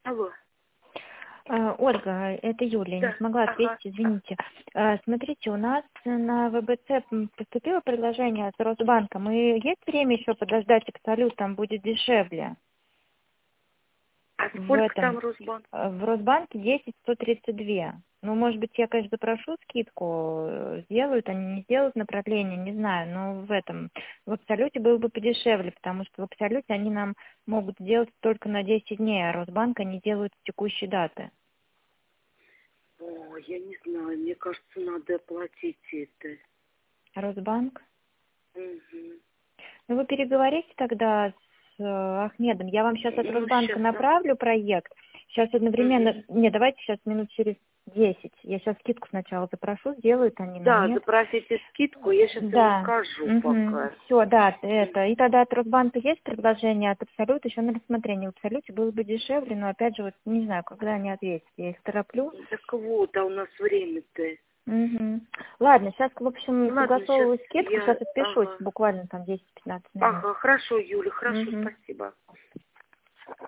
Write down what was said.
Алло. Ольга, это Юлия, не Да. смогла Ага. ответить, извините. Смотрите, у нас на ВБЦ поступило предложение от Росбанка. Есть время еще подождать Абсолют, там будет дешевле. А В сколько этом, там Росбанк? в Росбанке 10,132. Ну, может быть, я, конечно, запрошу скидку, сделают, они не сделают направление, не знаю, но в Абсолюте было бы подешевле, потому что в Абсолюте они нам могут сделать только на 10 дней, а Росбанк они делают с текущей даты. О, я не знаю, мне кажется, надо оплатить это. Росбанк? Угу. Ну, вы переговорите тогда с Ахмедом. Я вам сейчас от Ну, Росбанка сейчас. направлю проект. Сейчас одновременно... Угу. Не, давайте сейчас минут через 10. Я сейчас скидку сначала запрошу, сделают они нам, Да, нет? запросите скидку, я сейчас ему Да. скажу Угу. пока. Все, да, это. И тогда от Росбанка есть предложение, от Абсолюта еще на рассмотрение. В Абсолюте было бы дешевле, но опять же, вот не знаю, когда они ответят. Я их тороплю. Так вот, а у нас время-то. Угу. Ладно, сейчас, в общем, Ладно, сейчас согласовываю скидку, я... сейчас отпишусь, Ага. буквально там 10-15 минут. Ага, хорошо, Юля, хорошо, Угу. спасибо.